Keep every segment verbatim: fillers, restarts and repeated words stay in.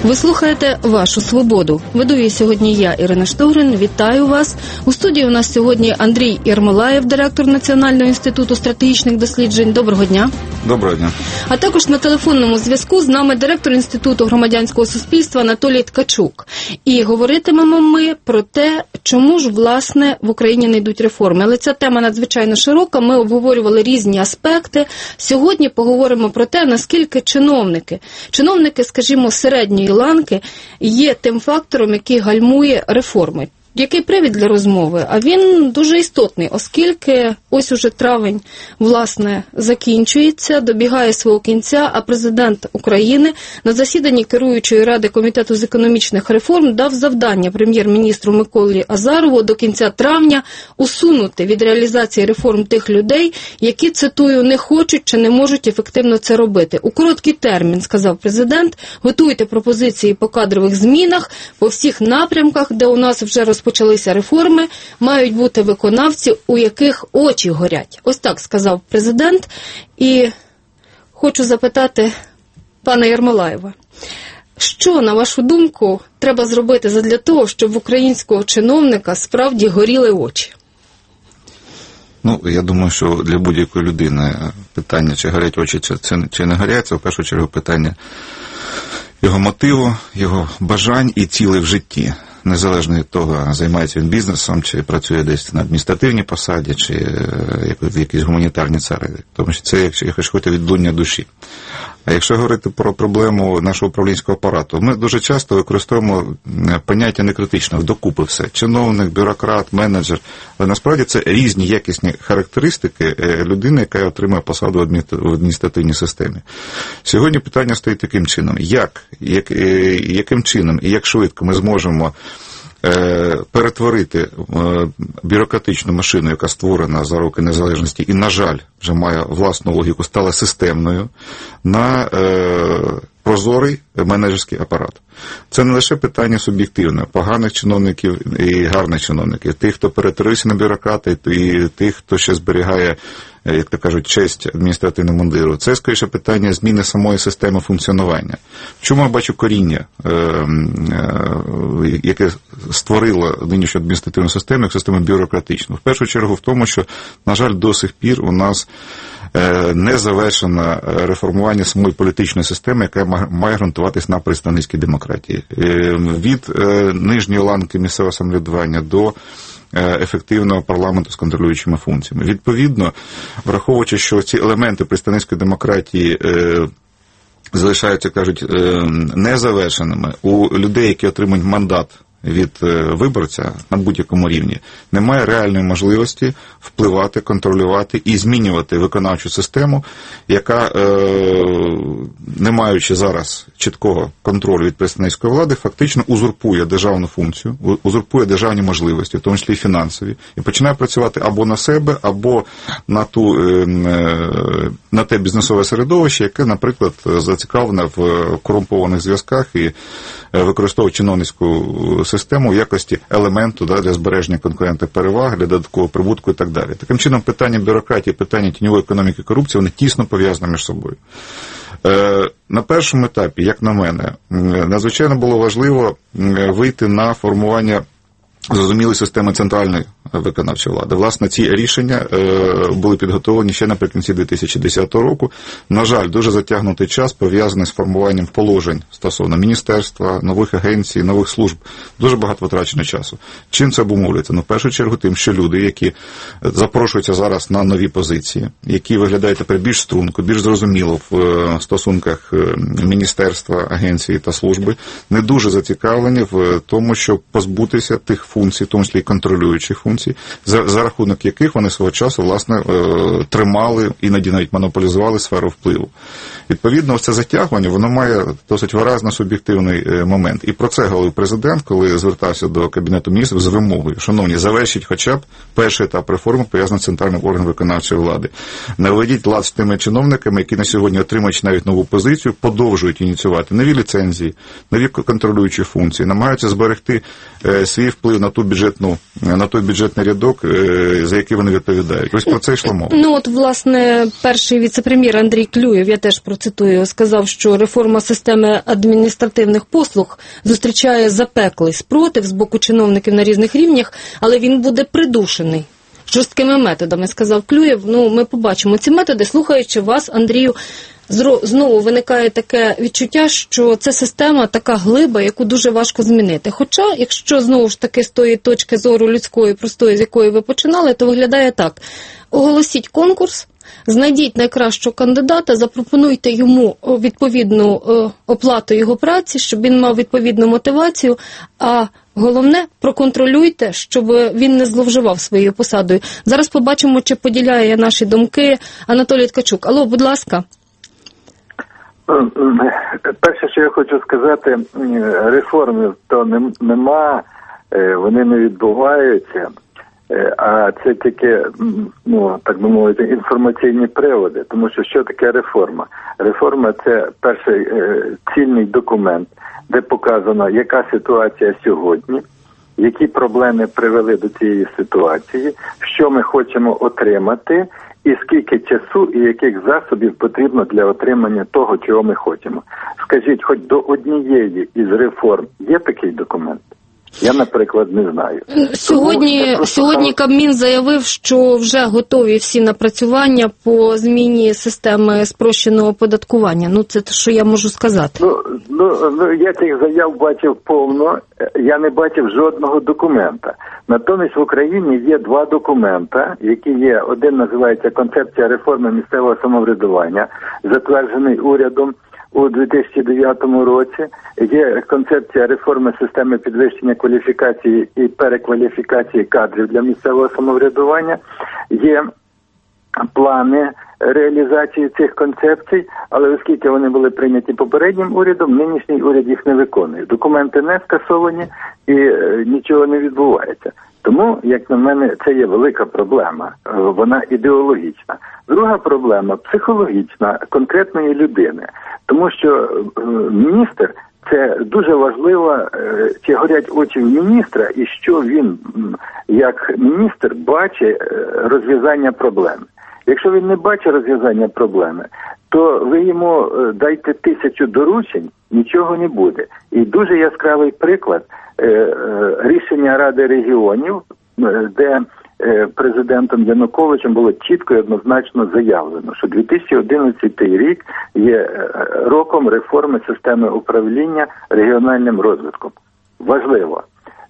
Ви слухаєте «Вашу свободу». Веду її сьогодні я, Ірина Штогрин. Вітаю вас. У студії у нас сьогодні Андрій Єрмолаєв, директор Національного інституту стратегічних досліджень. Доброго дня. Доброго дня. А також на телефонному зв'язку з нами директор Інституту громадянського суспільства Анатолій Ткачук. І говоритимемо ми про те, чому ж, власне, в Україні не йдуть реформи. Але ця тема надзвичайно широка, ми обговорювали різні аспекти. Сьогодні поговоримо про те, наскільки чиновники, чиновники, скажімо, середньої ланки, є тим фактором, який гальмує реформи. Який привід для розмови? А він дуже істотний, оскільки ось уже травень, власне, закінчується, добігає свого кінця, а президент України на засіданні керуючої ради Комітету з економічних реформ дав завдання прем'єр-міністру Миколі Азарову до кінця травня усунути від реалізації реформ тих людей, які, цитую, не хочуть чи не можуть ефективно це робити. У короткий термін, сказав президент, готуйте пропозиції по кадрових змінах, по всіх напрямках, де у нас вже розпочалися Почалися реформи, мають бути виконавці, у яких очі горять. Ось так сказав президент. І хочу запитати пана Єрмолаєва, що, на вашу думку, треба зробити задля того, щоб в українського чиновника справді горіли очі? Ну, я думаю, що для будь-якої людини питання, чи горять очі, чи, чи не горять, це в першу чергу питання його мотиву, його бажань і цілей в житті. Незалежно від того, займається він бізнесом, чи працює десь на адміністративній посаді, чи в якійсь гуманітарній сфері. Тому що це, якщо хочете, відлуння душі. А якщо говорити про проблему нашого управлінського апарату, ми дуже часто використовуємо поняття некритично, докупи все. Чиновник, бюрократ, менеджер. Але насправді це різні якісні характеристики людини, яка отримує посаду в адміністративній системі. Сьогодні питання стоїть таким чином. Як, як, яким чином і як швидко ми зможемо перетворити бюрократичну машину, яка створена за роки незалежності і, на жаль, вже має власну логіку, стала системною, на е, прозорий менеджерський апарат. Це не лише питання суб'єктивне, поганих чиновників і гарних чиновників, тих, хто перетворився на бюрократа, і тих, хто ще зберігає, як то кажуть, честь адміністративного мундиру. Це, скоріше, питання зміни самої системи функціонування. В чому я бачу коріння, е, е, яке створило нинішню адміністративну систему, як систему бюрократичну? В першу чергу в тому, що, на жаль, до сих пір у нас не завершено реформування самої політичної системи, яка має ґрунтуватись на представницькій демократії. Від нижньої ланки місцевого самоврядування до ефективного парламенту з контролюючими функціями. Відповідно, враховуючи, що ці елементи представницької демократії залишаються, кажуть, незавершеними, у людей, які отримують мандат від виборця на будь-якому рівні, немає реальної можливості впливати, контролювати і змінювати виконавчу систему, яка, не маючи зараз чіткого контролю від представницької влади, фактично узурпує державну функцію, узурпує державні можливості, в тому числі і фінансові, і починає працювати або на себе, або на, ту, на те бізнесове середовище, яке, наприклад, зацікавлене в корумпованих зв'язках і використовує чиновницьку систему в якості елементу, да, для збереження конкурентних переваг, для додаткового прибутку і так далі. Таким чином, питання бюрократії, питання тіньової економіки, корупції, вони тісно пов'язані між собою. Е, на першому етапі, як на мене, надзвичайно було важливо вийти на формування зрозумілої системи центральної виконавчої влади. Власне, ці рішення е, були підготовлені ще наприкінці дві тисячі десятого року. На жаль, дуже затягнутий час пов'язаний з формуванням положень стосовно міністерства, нових агенцій, нових служб. Дуже багато витрачено часу. Чим це обумовлюється? Ну, в першу чергу тим, що люди, які запрошуються зараз на нові позиції, які виглядають тепер більш струнко, більш зрозуміло в стосунках міністерства, агенції та служби, не дуже зацікавлені в тому, щоб позбутися тих функцій, в тому числі і контролюючих функцій, За, за рахунок яких вони свого часу, власне, тримали, іноді навіть монополізували сферу впливу. Відповідно, це затягування, воно має досить виразно суб'єктивний момент. І про це говорив президент, коли звертався до Кабінету міністрів з вимогою: шановні, завершіть хоча б перший етап реформи, пов'язаний з центральним органом виконавчої влади. Наведіть лад з тими чиновниками, які на сьогодні, отримуючи навіть нову позицію, подовжують ініціювати нові ліцензії, нові контролюючі функції, намагаються зберегти свій вплив на на ту бюджетну, на той бюджетний рядок, за який вони відповідають. Ось про це йшло мова. Ну от, власне, перший віце-прем'єр Андрій Клюєв, я теж процитую, сказав, що реформа системи адміністративних послуг зустрічає запеклий спротив з боку чиновників на різних рівнях, але він буде придушений жорсткими методами, сказав Клюєв. Ну, ми побачимо ці методи. Слухаючи вас, Андрію, знову виникає таке відчуття, що це система така глиба, яку дуже важко змінити. Хоча, якщо знову ж таки з тої точки зору людської, простої, з якої ви починали, то виглядає так. Оголосіть конкурс, знайдіть найкращого кандидата, запропонуйте йому відповідну оплату його праці, щоб він мав відповідну мотивацію, а головне, проконтролюйте, щоб він не зловживав своєю посадою. Зараз побачимо, чи поділяє наші думки Анатолій Ткачук. Алло, будь ласка. Перше, що я хочу сказати, реформи то нема, вони не відбуваються, а це тільки, ну, так би мовити, інформаційні приводи. Тому що що таке реформа? Реформа – це перший цільний документ, де показано, яка ситуація сьогодні, які проблеми привели до цієї ситуації, що ми хочемо отримати, і скільки часу і яких засобів потрібно для отримання того, чого ми хочемо. Скажіть, хоч до однієї із реформ є такий документ? Я, наприклад, не знаю. Сьогодні, просто... сьогодні Кабмін заявив, що вже готові всі напрацювання по зміні системи спрощеного оподаткування. Ну, це те, що я можу сказати. Ну, ну, ну, я цих заяв бачив повно, я не бачив жодного документа. Натомість в Україні є два документа, які є. Один називається «Концепція реформи місцевого самоврядування», затверджений урядом у дві тисячі дев'ятому році. Є концепція реформи системи підвищення кваліфікації і перекваліфікації кадрів для місцевого самоврядування. Є плани реалізації цих концепцій, але оскільки вони були прийняті попереднім урядом, нинішній уряд їх не виконує. Документи не скасовані і е, нічого не відбувається. Тому, як на мене, це є велика проблема. Вона ідеологічна. Друга проблема – психологічна, конкретної людини. Тому що е, міністр – це дуже важливо, е, чи горять очі в міністра, і що він, як міністр, бачить е, розв'язання проблеми. Якщо він не бачить розв'язання проблеми, то ви йому дайте тисячу доручень, нічого не буде. І дуже яскравий приклад е, е, рішення Ради регіонів, де е, президентом Януковичем було чітко і однозначно заявлено, що дві тисячі одинадцятий рік є роком реформи системи управління регіональним розвитком. Важливо.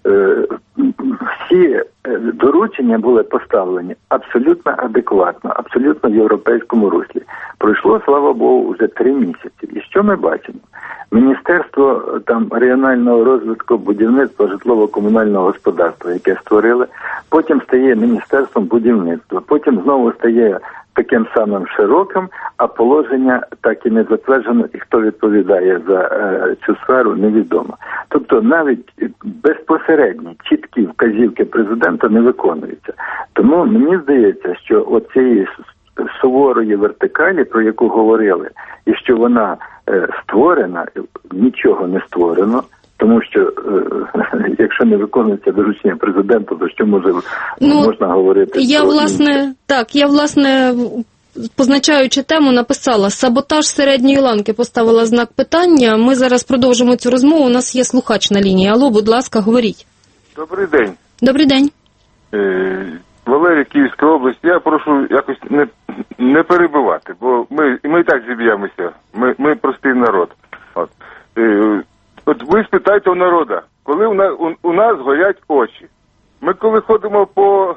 Всі доручення були поставлені абсолютно адекватно, абсолютно в європейському руслі. Пройшло, слава Богу, вже три місяці. І що ми бачимо? Міністерство там регіонального розвитку, будівництва, житлово-комунального господарства, яке створили, потім стає Міністерством будівництва, потім знову стає таким самим широким, а положення так і не затверджено, і хто відповідає за е, цю сферу, невідомо. Тобто навіть безпосередні, чіткі вказівки президента не виконуються. Тому мені здається, що оцієї суворої вертикалі, про яку говорили, і що вона е, створена, нічого не створено, тому що, е, якщо не виконується доручення президента, то що може, ну, можна говорити? Я, власне, так, я, власне, позначаючи тему, написала «Саботаж середньої ланки», поставила знак питання. Ми зараз продовжимо цю розмову, у нас є слухач на лінії. Алло, будь ласка, говоріть. Добрий день. Добрий день. Е, Валерій, Київська область. Я прошу якось не, не перебивати, бо ми, ми і так зіб'ємося. Ми, ми простий народ. От. Е, От ви спитайте у народу, коли у нас, у, у нас горять очі. Ми коли ходимо по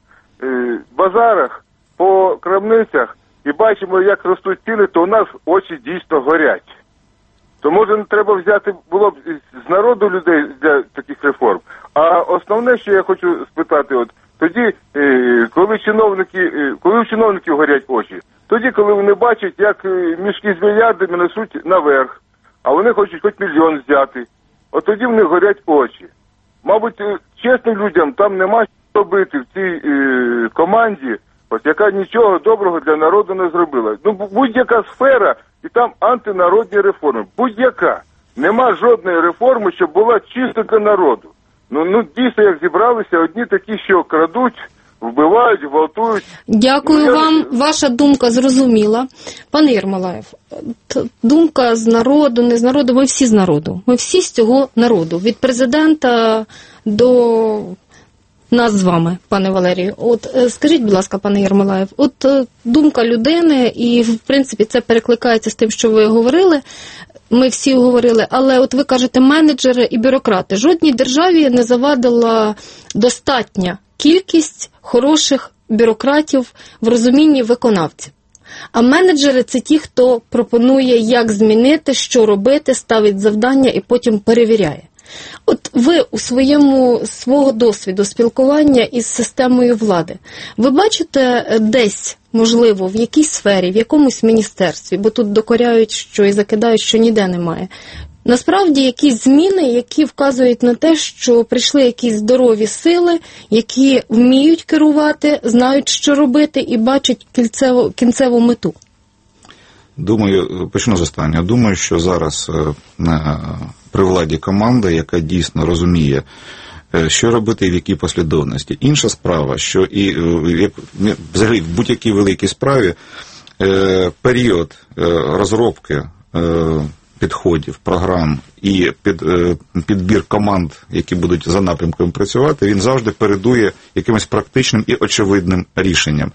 е, базарах, по крамницях і бачимо, як ростуть ціни, то у нас очі дійсно горять. То може не треба взяти було б з народу людей для таких реформ. А основне, що я хочу спитати, от тоді, е, коли чиновники, е, коли у чиновників горять очі, тоді, коли вони бачать, як е, мішки з мільярдами несуть наверх, а вони хочуть хоч мільйон взяти. От тоді в них горять очі. Мабуть, чесним людям там нема що робити в цій е, команді, от яка нічого доброго для народу не зробила. Ну, будь-яка сфера, і там антинародні реформи. Будь-яка. Нема жодної реформи, щоб була чисто для народу. Ну, ну дійсно, як зібралися, одні такі, що крадуть, вбивають, гвалтують. Дякую ну, вам. Я... Ваша думка зрозуміла. Пане Єрмолаєв, думка з народу, не з народу, ми всі з народу. Ми всі з цього народу. Від президента до нас з вами, пане Валерію. От скажіть, будь ласка, пане Єрмолаєв, от думка людини, і в принципі це перекликається з тим, що ви говорили, ми всі говорили, але от ви кажете, менеджери і бюрократи. Жодній державі не завадила достатня кількість хороших бюрократів в розумінні виконавців. А менеджери – це ті, хто пропонує, як змінити, що робити, ставить завдання і потім перевіряє. От ви у своєму свого досвіду спілкування із системою влади, ви бачите десь, можливо, в якійсь сфері, в якомусь міністерстві, бо тут докоряють, що і закидають, що ніде немає, насправді якісь зміни, які вказують на те, що прийшли якісь здорові сили, які вміють керувати, знають, що робити і бачать кінцеву, кінцеву мету? Думаю, почну з останнього. Думаю, що зараз при владі команда, яка дійсно розуміє, що робити і в якій послідовності. Інша справа, що і як, взагалі в будь-якій великій справі період розробки підходів, програм і під, підбір команд, які будуть за напрямком працювати, він завжди передує якимось практичним і очевидним рішенням.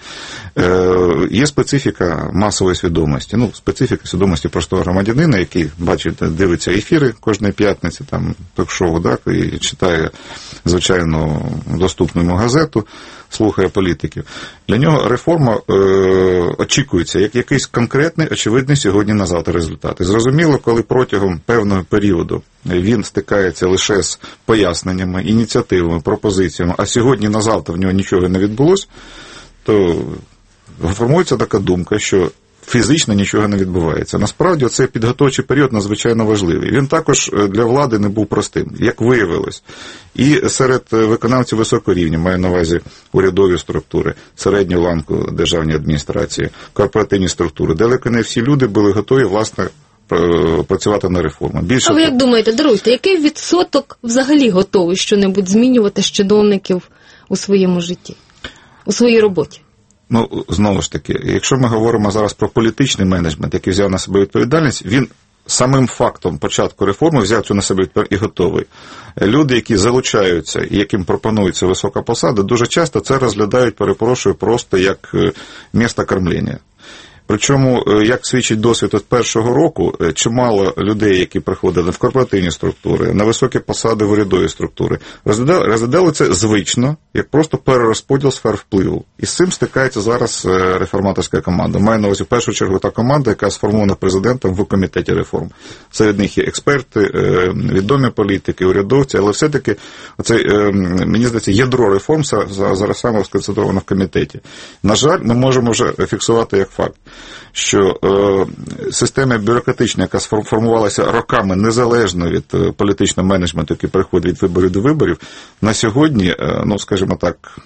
Е, є специфіка масової свідомості, ну, специфіка свідомості простого громадянина, який бачить, дивиться ефіри кожної п'ятниці, там, ток-шоу, так, і читає, звичайно, доступну йому газету, слухає політиків. Для нього реформа е, очікується як якийсь конкретний, очевидний сьогодні на завтра результат. І зрозуміло, коли протягом певного періоду він стикається лише з поясненнями, ініціативами, пропозиціями, а сьогодні на завтра в нього нічого не відбулося, то формується така думка, що фізично нічого не відбувається. Насправді, цей підготовчий період надзвичайно важливий. Він також для влади не був простим, як виявилось. І серед виконавців високого рівня, маю на увазі урядові структури, середню ланку державної адміністрації, корпоративні структури, далеко не всі люди були готові, власне, працювати на реформу. Більше а ви як думаєте, даруйте, який відсоток взагалі готовий що-небудь змінювати з чиновників у своєму житті, у своїй роботі? Ну, знову ж таки, якщо ми говоримо зараз про політичний менеджмент, який взяв на себе відповідальність, він самим фактом початку реформи взяв цю на себе відповідальність і готовий. Люди, які залучаються і яким пропонується висока посада, дуже часто це розглядають, перепрошую, просто як місце кормлення. Причому, як свідчить досвід від першого року, чимало людей, які приходили в корпоративні структури, на високі посади в урядові структури, розглядали, розглядали це звично, як просто перерозподіл сфер впливу. І з цим стикається зараз реформаторська команда. Маю на увазі, в першу чергу, та команда, яка сформована президентом в комітеті реформ. Серед них є експерти, відомі політики, урядовці, але все-таки, оце, мені здається, ядро реформ зараз саме сконцентровано в комітеті. На жаль, ми можемо вже фіксувати як факт, що е, система бюрократична, яка сформувалася роками незалежно від е, політичного менеджменту, який переходить від виборів до виборів, на сьогодні, е, ну, скажімо так,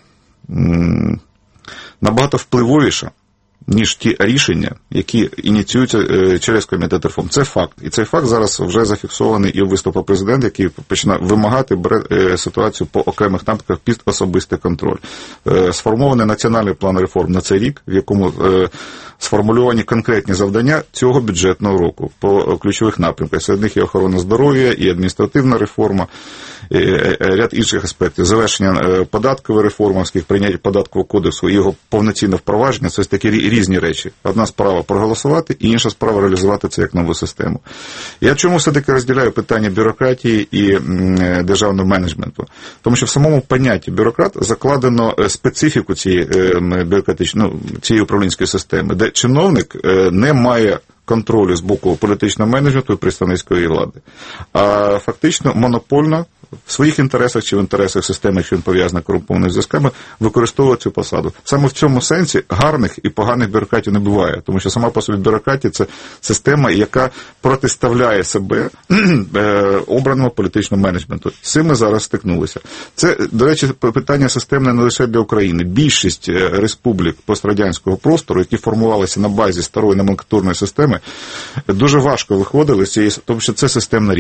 м- набагато впливовіша, ніж ті рішення, які ініціюються е, через комітет реформ. Це факт. І цей факт зараз вже зафіксований і у виступі президента, який починає вимагати, бере е, ситуацію по окремих напрямках під особистий контроль. Е, сформований національний план реформ на цей рік, в якому е, сформульовані конкретні завдання цього бюджетного року по ключових напрямках. Серед них є охорона здоров'я, і адміністративна реформа, і ряд інших аспектів. Завершення податкової реформи, прийняття податкового кодексу і його повноцінне впровадження – це такі різні речі. Одна справа проголосувати, і інша справа реалізувати це як нову систему. Я чому все-таки розділяю питання бюрократії і державного менеджменту? Тому що в самому понятті бюрократ закладено специфіку цієї бюрократичної, ну, цієї управлінської системи, де чиновник не має контролю з боку політичного менеджменту і представницької влади, а фактично монопольно в своїх інтересах чи в інтересах системи, якщо він пов'язаний корумпованими зв'язками, використовує цю посаду. Саме в цьому сенсі гарних і поганих бюрократів не буває, тому що сама по собі бюрократія – це система, яка протиставляє себе обраному політичному менеджменту. З цим ми зараз стикнулися. Це, до речі, питання системне не лише для України. Більшість республік пострадянського простору, які формувалися на базі старої номенклатурної системи, дуже важко виходили з цієї, тому що це системна річ.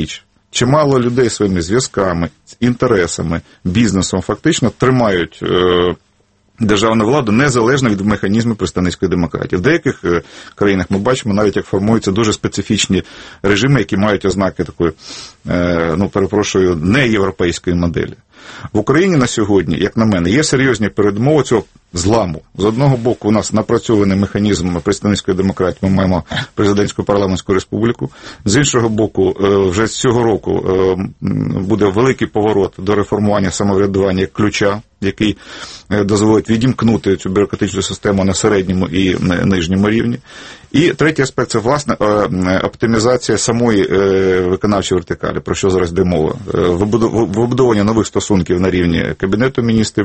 чимало людей своїми зв'язками, інтересами, бізнесом фактично тримають е, державну владу незалежно від механізму представницької демократії. В деяких країнах ми бачимо навіть, як формуються дуже специфічні режими, які мають ознаки такої, ну, перепрошую, не європейської моделі. В Україні на сьогодні, як на мене, є серйозні передумови цього зламу. З одного боку, у нас напрацьований механізм представницької демократії, ми маємо президентську парламентську республіку. З іншого боку, вже з цього року буде великий поворот до реформування самоврядування як ключа, який дозволить відімкнути цю бюрократичну систему на середньому і нижньому рівні. І третій аспект – це, власне, оптимізація самої виконавчої вертикалі, про що зараз йде мова. Вибудовування нових стосунків на рівні Кабінету міністрів,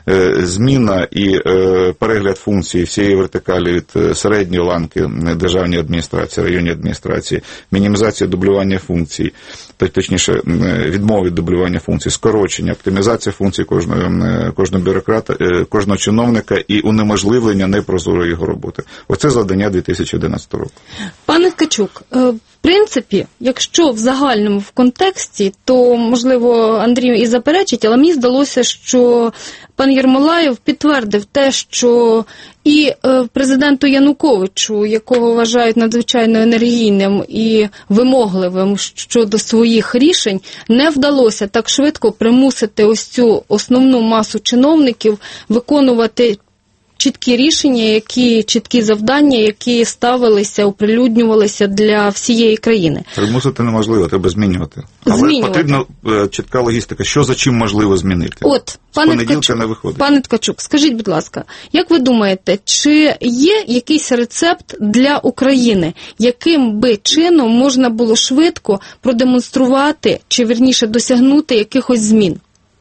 зміна і перегляд функцій всієї вертикалі від середньої ланки державної адміністрації, районної адміністрації, мінімізація дублювання функцій, точніше, відмови від дублювання функцій, скорочення, оптимізація функцій кожного, кожного бюрократа, кожного чиновника і унеможливлення непрозорої його роботи. Оце завдання дві тисячі одинадцятого року. Пане Ткачук, в принципі, якщо в загальному в контексті, то, можливо, Андрій і заперечить, але мені здалося, що пан Єрмолаєв підтвердив те, що і президенту Януковичу, якого вважають надзвичайно енергійним і вимогливим щодо своїх рішень, не вдалося так швидко примусити ось цю основну масу чиновників виконувати чіткі рішення, які, чіткі завдання, які ставилися, оприлюднювалися для всієї країни. Примусити неможливо, треба змінювати. Але змінювати. Потрібна чітка логістика, що за чим можливо змінити. От, пане Ткачук, не виходить. Пане Ткачук, скажіть, будь ласка, як ви думаєте, чи є якийсь рецепт для України, яким би чином можна було швидко продемонструвати, чи вірніше досягнути якихось змін?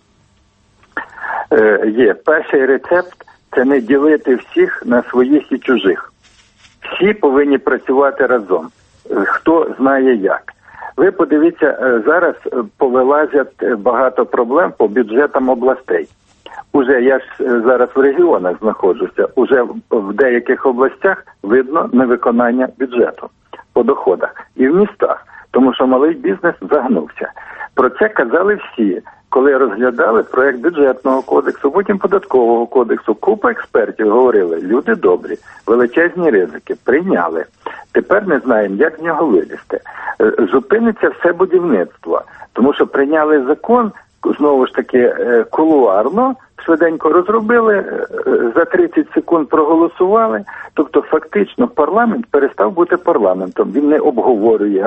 Е, є. Перший рецепт – це не ділити всіх на своїх і чужих. Всі повинні працювати разом. Хто знає як. Ви подивіться, зараз повилазять багато проблем по бюджетам областей. Уже я ж зараз в регіонах знаходжуся, уже в деяких областях видно невиконання бюджету по доходах. І в містах, тому що малий бізнес загнувся. Про це казали всі, коли розглядали проект бюджетного кодексу, потім податкового кодексу. Купа експертів говорили, люди добрі, величезні ризики, прийняли. Тепер не знаємо, як з нього вилізти. Зупиниться все будівництво, тому що прийняли закон, знову ж таки, кулуарно, швиденько розробили, за тридцять секунд проголосували. Тобто фактично парламент перестав бути парламентом, він не обговорює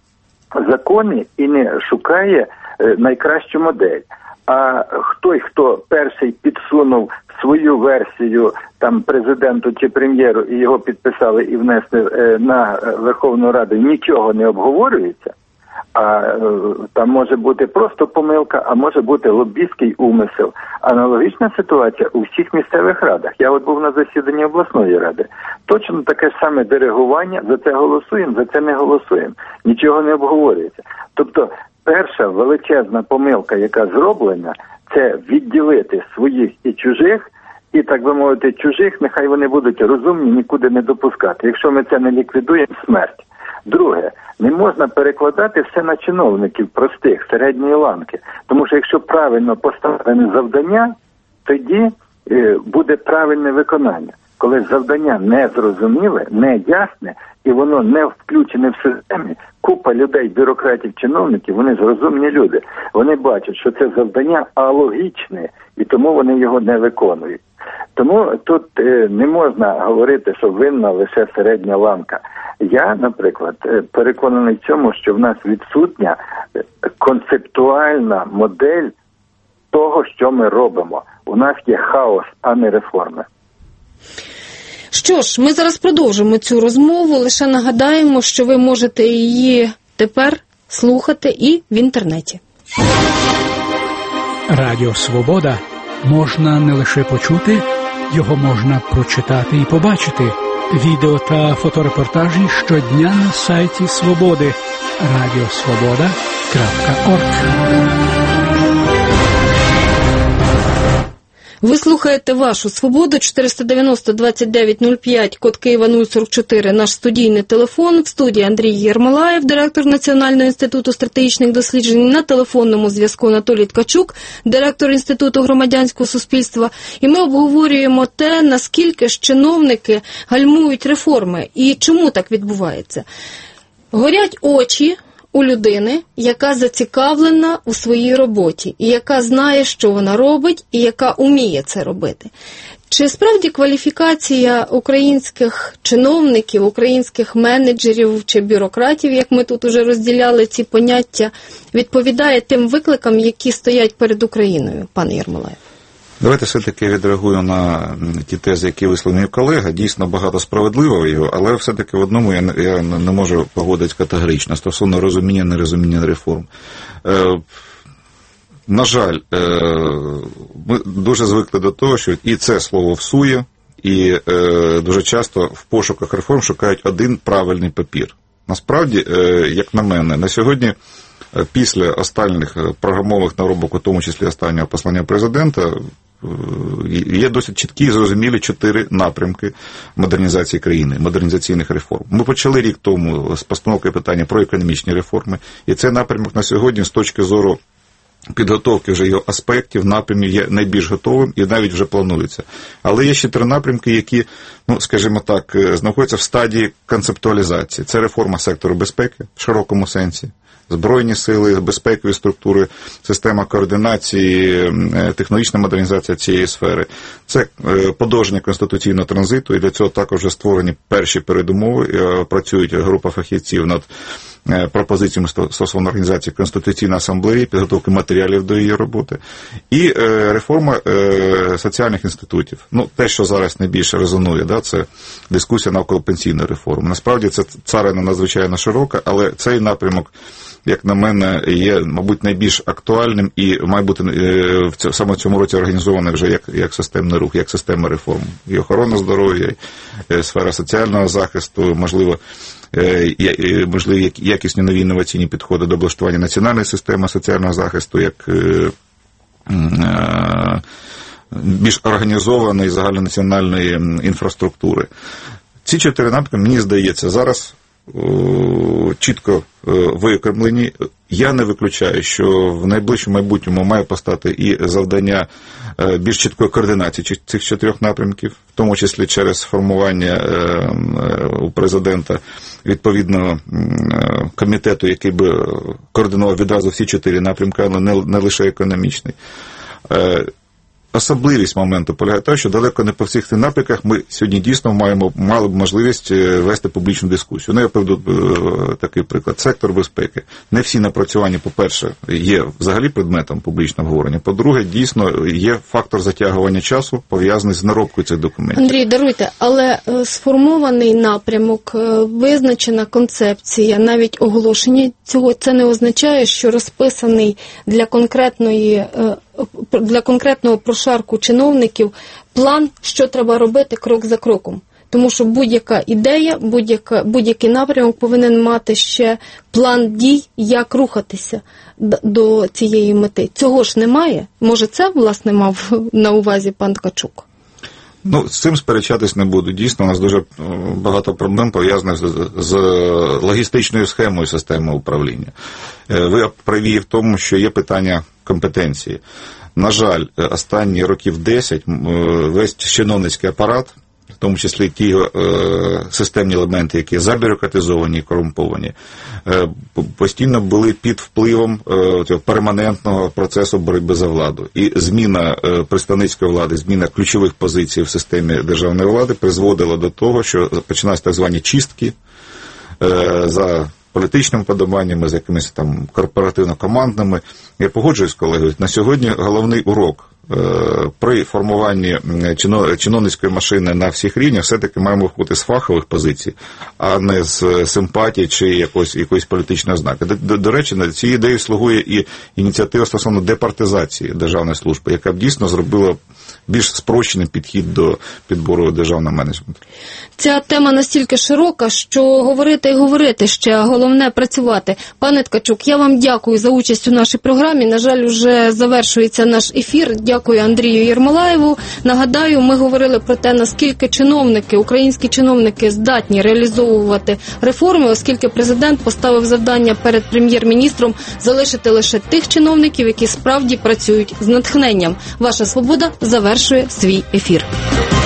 закони і не шукає найкращу модель. А хто, хто перший підсунув свою версію там президенту чи прем'єру і його підписали і внесли на Верховну Раду, нічого не обговорюється, а там може бути просто помилка, а може бути лобістський умисел. Аналогічна ситуація у всіх місцевих радах. Я от був на засіданні обласної ради. Точно таке ж саме диригування, за це голосуємо, за це не голосуємо. Нічого не обговорюється. Тобто перша величезна помилка, яка зроблена, це відділити своїх і чужих, і, так би мовити, чужих, нехай вони будуть розумні, нікуди не допускати. Якщо ми це не ліквідуємо, смерть. Друге, не можна перекладати все на чиновників простих, середньої ланки. Тому що якщо правильно поставлене завдання, тоді е, буде правильне виконання. Коли завдання не зрозуміле, не ясне, і воно не включене в системі, купа людей, бюрократів, чиновників, вони ж розумні люди. Вони бачать, що це завдання алогічне, і тому вони його не виконують. Тому тут е, не можна говорити, що винна лише середня ланка. Я, наприклад, переконаний в цьому, що в нас відсутня концептуальна модель того, що ми робимо. У нас є хаос, а не реформи. Що ж, ми зараз продовжимо цю розмову, лише нагадаємо, що ви можете її тепер слухати і в інтернеті. Радіо «Свобода» можна не лише почути, його можна прочитати і побачити. Відео та фоторепортажі щодня на сайті «Свободи» радіосвобода крапка орг. Ви слухаєте «Вашу свободу», чотириста дев'яносто двадцять дев'ять нуль п'ять, код Києва нуль сорок чотири, наш студійний телефон. В студії Андрій Єрмолаєв, директор Національного інституту стратегічних досліджень. На телефонному зв'язку Анатолій Ткачук, директор Інституту громадянського суспільства. І ми обговорюємо те, наскільки ж чиновники гальмують реформи і чому так відбувається. Горять очі у людини, яка зацікавлена у своїй роботі, і яка знає, що вона робить, і яка уміє це робити. Чи справді кваліфікація українських чиновників, українських менеджерів чи бюрократів, як ми тут уже розділяли ці поняття, відповідає тим викликам, які стоять перед Україною, пане Єрмолаєв? Давайте все-таки відреагую на ті тези, які висловив мій колега. Дійсно, багато справедливого його, але все-таки в одному я не, я не можу погодитися категорично стосовно розуміння, нерозуміння реформ. Е, на жаль, е, ми дуже звикли до того, що і це слово всує, і е, дуже часто в пошуках реформ шукають один правильний папір. Насправді, е, як на мене, на сьогодні після останніх програмових наробок, у тому числі останнього послання президента, є досить чіткі і зрозумілі чотири напрямки модернізації країни, модернізаційних реформ. Ми почали рік тому з постановки питання про економічні реформи, і цей напрямок на сьогодні з точки зору підготовки вже його аспектів, напрямів є найбільш готовим і навіть вже планується. Але є ще три напрямки, які, ну, скажімо так, знаходяться в стадії концептуалізації. Це реформа сектору безпеки в широкому сенсі, Збройні сили, безпекові структури, система координації, технологічна модернізація цієї сфери. Це подовження конституційного транзиту, і для цього також вже створені перші передумови. Працюють група фахівців над пропозиціями стосовно організації Конституційної асамблеї, підготовки матеріалів до її роботи. І реформа соціальних інститутів. Ну, те, що зараз найбільше резонує, да, це дискусія навколо пенсійної реформи. Насправді, це царина надзвичайно широка, але цей напрямок, як на мене, є, мабуть, найбільш актуальним і має бути в саме в цьому році організований вже як, як системний рух, як система реформ. І охорона здоров'я, і сфера соціального захисту, можливо, можливі якісні нові інноваційні підходи до облаштування національної системи соціального захисту, як більш організованої загальнонаціональної інфраструктури. Ці чотири напрямки, мені здається, зараз чітко виокремлені. Я не виключаю, що в найближчому майбутньому має постати і завдання більш чіткої координації цих чотирьох напрямків, в тому числі через формування у президента відповідного комітету, який би координував відразу всі чотири напрямки, але не, не лише економічний. Особливість моменту полягає в тому, що далеко не по всіх цих напрямках ми сьогодні дійсно маємо, мали б можливість вести публічну дискусію. Ну, я приведу такий приклад. Сектор безпеки. Не всі напрацювання, по-перше, є взагалі предметом публічного обговорення. По-друге, дійсно, є фактор затягування часу, пов'язаний з наробкою цих документів. Андрій, даруйте, але сформований напрямок, визначена концепція, навіть оголошення цього, це не означає, що розписаний для конкретної для конкретного прошарку чиновників план, що треба робити крок за кроком. Тому що будь-яка ідея, будь-яка, будь-який напрямок повинен мати ще план дій, як рухатися до цієї мети. Цього ж немає? Може, це, власне, мав на увазі пан Ткачук? Ну, з цим сперечатись не буду. Дійсно, у нас дуже багато проблем пов'язаних з, з логістичною схемою системи управління. Ви праві в тому, що є питання компетенції. На жаль, останні років десять весь чиновницький апарат, в тому числі ті е, системні елементи, які забюрократизовані і корумповані, е, постійно були під впливом е, цього перманентного процесу боротьби за владу. І зміна е, представницької влади, зміна ключових позицій в системі державної влади призводила до того, що починаються так звані чистки е, за політичними подобаннями, з якимись там корпоративно-командними. Я погоджуюсь з колегою, на сьогодні головний урок при формуванні чиновницької машини на всіх рівнях все-таки маємо виходити з фахових позицій, а не з симпатії чи якоїсь, якоїсь політичної ознаки. До, до, до речі, на цій ідеї слугує і ініціатива стосовно департизації державної служби, яка б дійсно зробила більш спрощений підхід до підбору державного менеджменту. Ця тема настільки широка, що говорити і говорити ще, а головне працювати. Пане Ткачук, я вам дякую за участь у нашій програмі. На жаль, вже завершується наш ефір. дякую Андрію Єрмолаєву. Нагадаю, ми говорили про те, наскільки чиновники, українські чиновники здатні реалізовувати реформи, оскільки президент поставив завдання перед прем'єр-міністром залишити лише тих чиновників, які справді працюють з натхненням. Ваша свобода завершує свій ефір.